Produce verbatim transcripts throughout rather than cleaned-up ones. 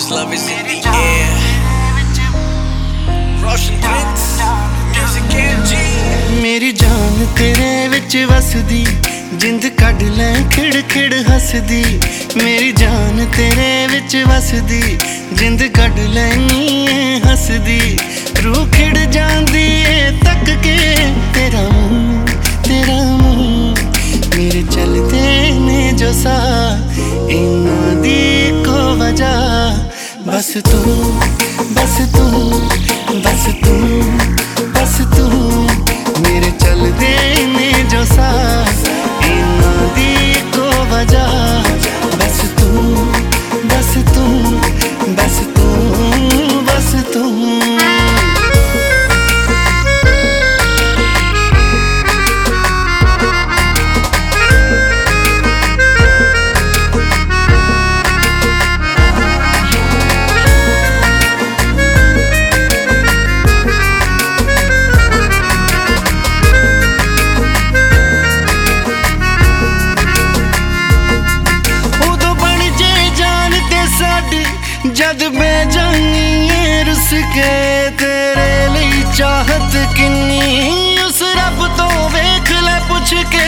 love is in the air. Roshan Prince, music N G. मेरी जान तेरे विच वसदी, जिंद कढ लै खिड़ खिड़ हसदी। मेरी जान तेरे विच वसदी, जिंद कढ लैनी हसदी। रूह खिड़ जांदी ए तक के तेरा मुंह तेरा मुंह। मेरे चलते ने जो सा इन्हां दी को वजह। बस तू बस तू बस तू बस तू। मेरे चलते ने जो सा इन्हां दी को वजह। बस तू बस तू बस तू बस तू। जद बेजानी है रुस के तेरे लिए चाहत किन्नी। उस रब तो वेख ले पुछ के।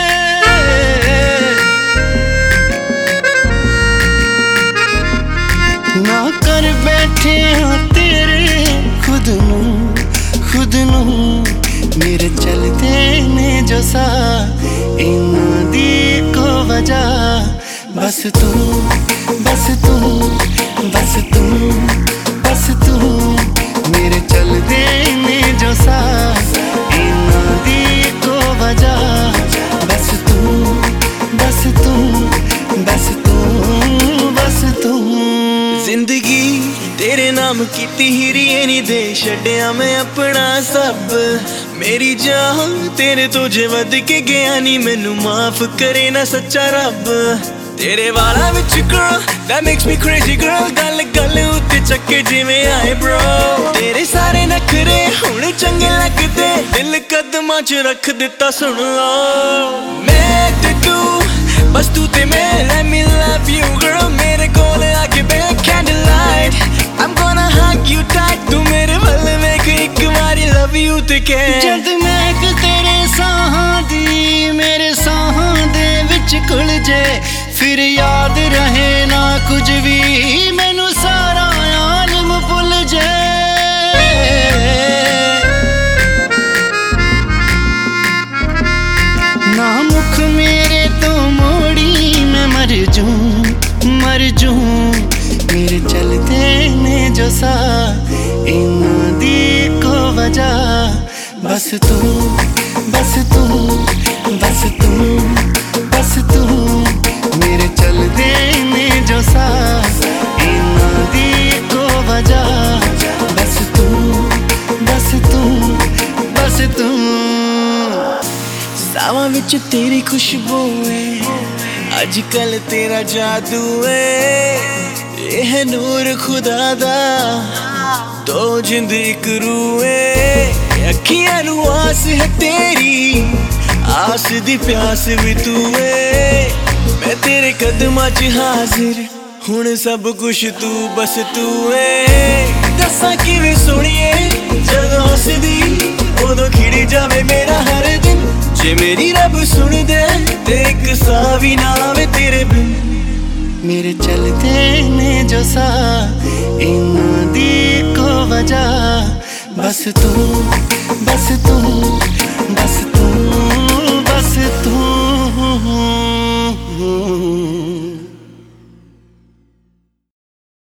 ना कर बैठे हाँ तेरे खुद नू खुद नू। मेरे चलते ने जो सा इन्हां दी को वजह। बस तू बस तू बस तू बस तू। मेरे चलते ने जो सा इन्हां दी को वजह। बस तू बस तू बस तू बस तू। जिंदगी तेरे नाम कीती हीरी नी दे छड्डिया मैं अपना सब। मेरी जान तेरे तो जे वध के गया नी, मैनू माफ करे ना सच्चा रब। तेरे वाला विच girl that makes me crazy girl। गल गल उत्ते चक्के जिवें आए bro। तेरे सारे नखरे हुण चंगे लगदे, दिल कदमां च रख दिता सुन लो। मैं ते तू बस तू ते मैं let me love you girl। मेरे कोल आके बैठ candlelight I'm gonna hug you tight। तू मेरे वल वेख इक वारी love you ते कह। जद महक तेरे साहां दी मेरे साहां दे विच घुल जे, फिर याद रहे ना कुछ भी मैनू सारा आलम भुल जे। ना मुख मेरे तो मोड़ी मैं मर जूं मर जूं। मेरे चलते ने जो सा इन्हां दी को वजह। बस तू बस तू बस तू बस तू। मेरे चलते ने जो सा इन्हां दी को वजह। बस तू बस तू बस तू। सावां विच तेरी खुशबू है, अजकल तेरा जादू है। ये है नूर खुदा दा दो जिंद इक रूह है। अखियां नू आस है तेरी, आस दी प्यास भी तू है। मैं तेरे कदमां च हाजिर हुण सब कुछ तू बस तू है। दसां किवें सुणीए जदों हसदी उदों खिड़ जावे मेरा हर दिन। जे मेरी रब सुन दे ते इक साह भी ना आवे तेरे बिन। मेरे चलते ने जो सा इन्हां दी को वजह। बस तू बस तू बस तू बस तू।